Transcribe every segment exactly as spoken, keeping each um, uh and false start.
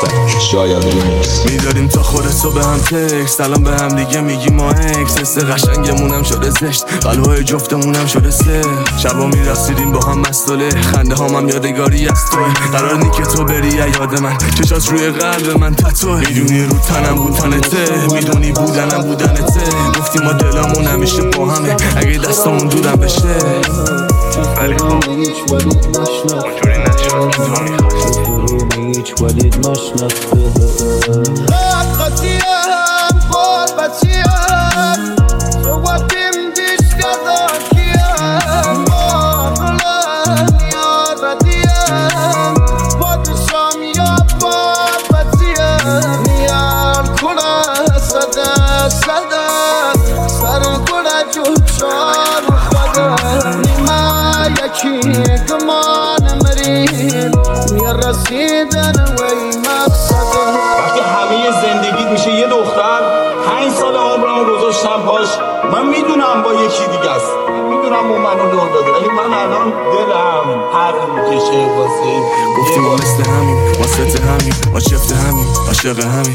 شاید ریمیکس. میداریم تا خودتو به هم تکس، سلام به هم دیگه میگی ما اکس. حس قشنگمونم شده زشت، قلبای جفتمونم شده سه. شبا میرقصیدیم با هم مستوله، خنده هام هم یادگاری از توه. قرار نی که تو بری یاد من، چشات روی قلب من تتوه. میدونی رو تنم بود تنته، میدونی بودنم بودنته. گفتی ما دلمون همیشه با همه، اگه دستمون دورم بشه. ولی خب اونجوری نشد که تو میخواستی. ولید نشناخته خطیم قربتیم جوابیم دیش گذاکیم مغلن یاردیم بادشام یا بابتیم نیار کنه صده صده سر کنه جوشار خدا نیمه یکی گمان مرین رسیدن وی مقصده. وقتی همه زندگیت میشه یه دختر، پنج سال عمرم گذاشتم پاش. من میدونم با یکی دیگه است، میدونم اون منو دور داده، ولی من الان دلم هر میکشه واسه. گفتی ما مثل همین، واسه همین، ما شفت همین، عاشق همین.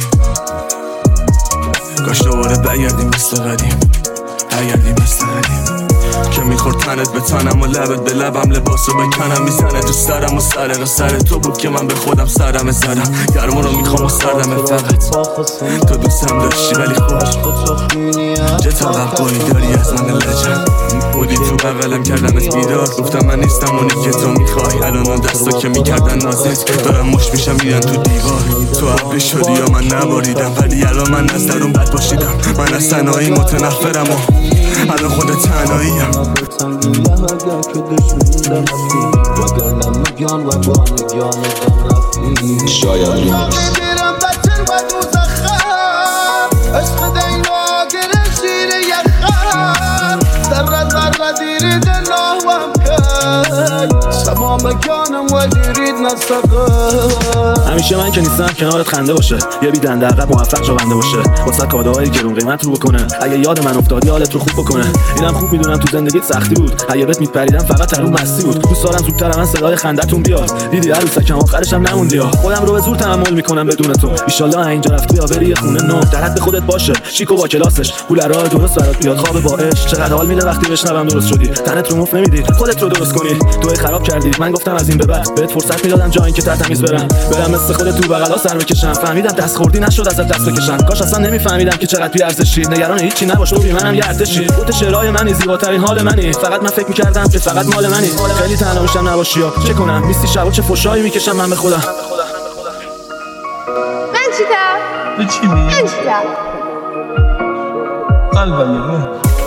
کاش دوباره برگردیم مثل قدیم، برگردیم مثل قدیم. که میخورد تنت به تنم و لبت به لبم، لباسو بکنم میزنه تو سرم و سر رو سر تو بود که من به خودم سرم زدم. گرما رو میخوام و سردم فقط تو دوستم داشتی ولی خوش چه توقعی داری از من لجن. بودی تو بغلم کردمت بیدار، گفتم من نیستم اونی که تو میخوای. الان اون دستا که میکردن نازت دارم مش میشم میرن تو دیوار. تو ابری شدی یا من نباریدم، ولی الان من از درون بد باشیدم. من از تنهایی متنفرم و الان خودت تنهاییم. شاید ریمیکس. همیشه من که نیستم کنارت خنده باشه، یه بی دنده عقب موفق جوونده باشه، واسه کادوهای گرون قیمت رو بکنه. اگه یاد من افتادی حالت رو خوب بکنه. اینم خوب میدونم تو زندگیت سختی بود، اگه بهت میپریدم فقط ترو مستی بود. دوست دارم زودتر من صدای خنده‌تون بیاد. دیدی عروسکم آخرش هم نموندی ها. خودم رو به زور تحمل میکنم بدون تو. ان شاءالله اینجا رفتی یا بری خونه نو، درت به خودت باشه. شیکو با کلاسش پول راه درست برات بیاد. خواب با عشق چقدر حال میده وقتی بشنوم درست شدی. تنت رو مف نمیدی، خودت رو درست کنی. تو خراب کردی. من گفتم از این به بعد بهت فرصت میدادم جا اینکه ترتمیز برم برم مثل خودت تو بغلا سر بکشم. فهمیدم دست خوردی نشد ازت دست بکشم. کاش اصلا نمیفهمیدم که چقدر بی ارزشی. نگران هیچی نباش تو بی منم یه ارتشی. خودت شعرهای منی، زیباترین حال منی. فقط من فکر میکردم که فقط مال منی. خیلی تنها میشم نباشی یا چه کنم؟ میستی شبا چه فوشایی میکشم من به خودم. من چیکار؟ چی می؟ من چیکار؟ قلبم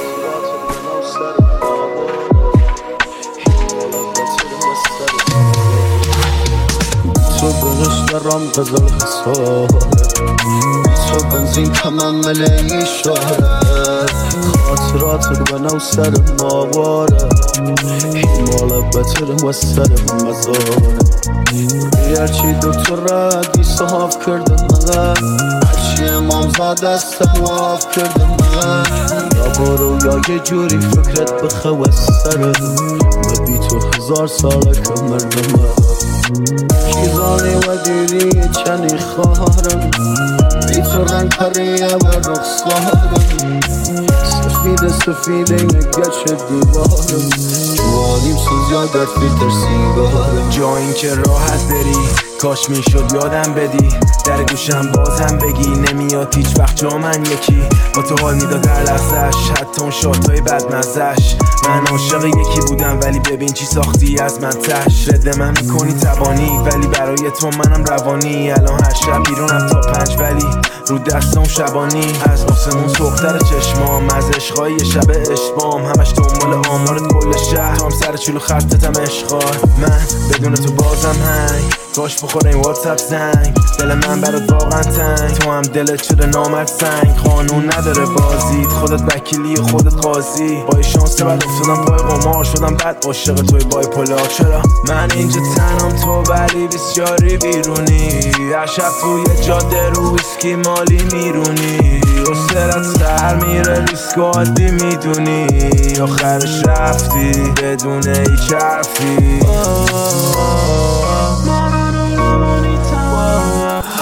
تو بهش درام غزل خساره، تو بنزین تمام ملی شاره. خاطرات بنا و سر ماواره، مال بتر و سر مزاره. بیارچی دکتر را دی صحاف کردن من، هرچی امام زاده است واف کردن من. یا برو یا یه جوری فکرت بخواه سره، ببی تو هزار ساله که مردمه. شیزانی و دیری چنی خواهرم، بی تو رنگ پریه و رخصارم. سفید سفید نگه چه دیوارم، جوانیم سوزیا در فیلتر سیگارم. جا این که راحت بری کاش میشد یادم بدی. در گوشم بازم بگی نمیاد هیچ وقت جا من یکی. با تو حال میداد در لحظهش، حتی اون شاتای بدمزش. من عاشق یکی بودم ولی ببین چی ساختی از من تش. رد من میکنی تبانی ولی برای تو منم روانی. الان هر شب بیرونم تا پنج ولی رو دست اون شبانی. از آسمون سختر چشمام، از عشقای شب اشبام. همش دنبال آمارت کل شهر، تام سر چلو خطتم عشقار. من بدون تو بازم هنگ، کاش بخوره این واتساپ زنگ. دل من برات واقعا تنگ، تو هم دلت شده نامرد سنگ. قانون نداره بازید، خودت وکیلی و خودت قاضی. با شانس بعد افتادم پای قمار، شدم بعد عاشق توی بای پولار. چرا من اینجا تنم تو ولی بسیاری بیرونی. هر شب توی جاده رو ویسکی مالی میرونی. حوصله‌ات سر میره ریسک عادی میدونی. آخرش رفتی بدون هیچ حرفی.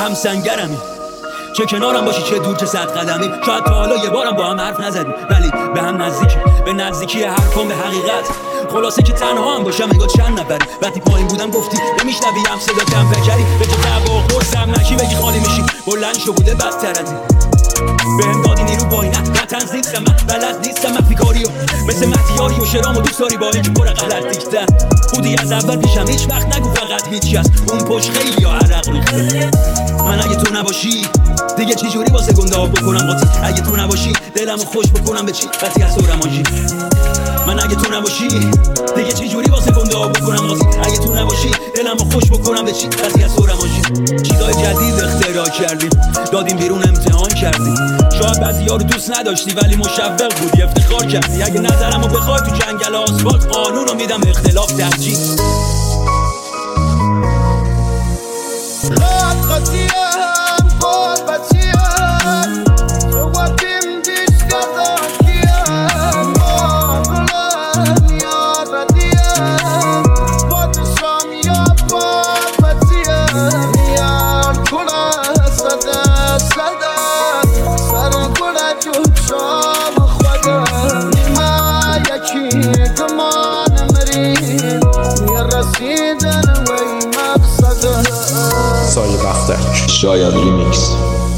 هم سنگرمی، چه کنارم باشی چه دور چه صد قدمی. شاید تا حالا یه بارم با هم حرف نزدیم ولی به هم نزدیکی، به نزدیکی حرفام به حقیقت. خلاصه که تنها هم باشم انگار چند نفری. وقتی پایین بودم گفتی نمیشنویم صدا کم فکری، به تو دعوا خورسم نشی بگی خالی میشی. بلند شو بوده بدتر از این، بهم دادی نیرو پایینه وطن زیستم من بلد نیستم مخفی کاریو مثل مهدیاری و شرام و دوست داری با اینکه پر غلط دیکتر بودی از اول پیشم هیچ وقت نگو فقط هیچ کس اون پشت خیلی یا عرق ریخته. من اگه تو نباشی دیگه چی جوری واسه گنده آب بکنم قاطی، اگه تو نباشی دلمو خوش بکنم به چی قطعی از سورمانجی. من اگه تو نباشی دیگه چی جوری واسه گنده آب بکنم قاطی، اگه تو نباشی دلمو خوش بکنم به چی قطعی از سورمانجی. چیزای جدید اختراع کردیم دادیم بیرون امتحان کردیم، شاید بعضیا رو دوست نداشتی ولی مشوق بودی افتخار کردی. اگه نظرمو بخوای تو جنگل آسفالت قانون رو میدم اختلاف ترجیح. راحت قضیه هم قربتیه تو وقتیم دیش گذاکیه مغلن یا بدیه بادشام یا بابتیه میان کنه صده صده سر کنه جود شام خوده ما یکی گمان مرین میرسیدن وی مقصده سایه بختک شاید ریمیکس.